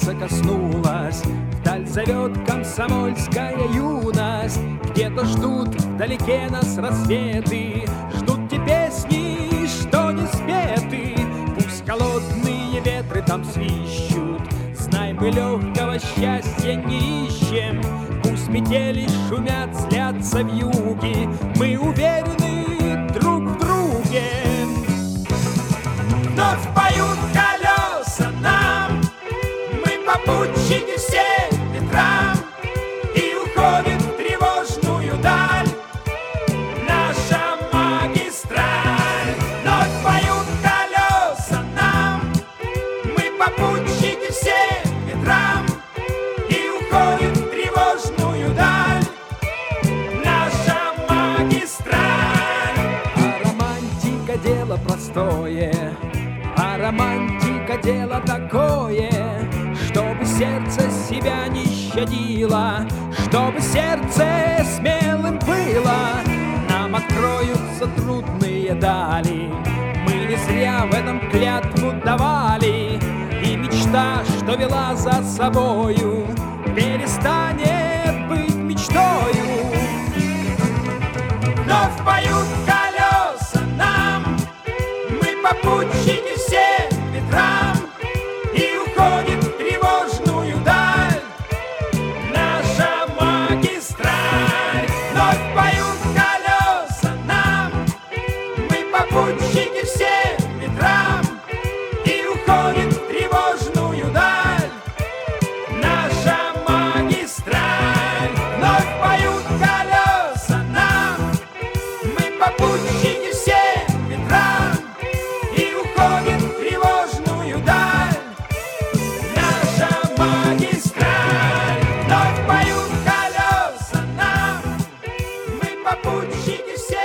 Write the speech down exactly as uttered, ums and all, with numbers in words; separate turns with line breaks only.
сердце коснулось. Вдаль зовет комсомольская юность. Где-то ждут вдалеке нас рассветы, ждут те песни, что не спеты. Пусть холодные ветры там свищут, знай, мы легкого счастья не ищем. Пусть метели шумят, злятся вьюги, мы уверены друг в друге. Вновь поют колеса нам, мы попутчики всем ветрам, и уходит в тревожную даль наша магистраль. Вновь поют колеса нам, мы попутчики всем ветрам, и уходит в тревожную даль наша магистраль. А романтика дело простое, а романтика дело такое, чтобы сердце себя не щадило, чтобы сердце смелым было. Нам откроются трудные дали, мы не зря в этом клятву давали, и мечта, что вела за собою, перестанет быть мечтою. Вновь поют колеса нам, мы попутчики всем ветрам, и уходит в тревожную даль наша магистраль. Вновь поют колеса нам, мы попутчики всем ветрам, и уходит в тревожную даль наша магистраль. Вновь поют колеса нам, мы попутчики всем ветрам, и уходит в тревожную даль наша магистраль. Вновь поют колеса нам, мы попутчики все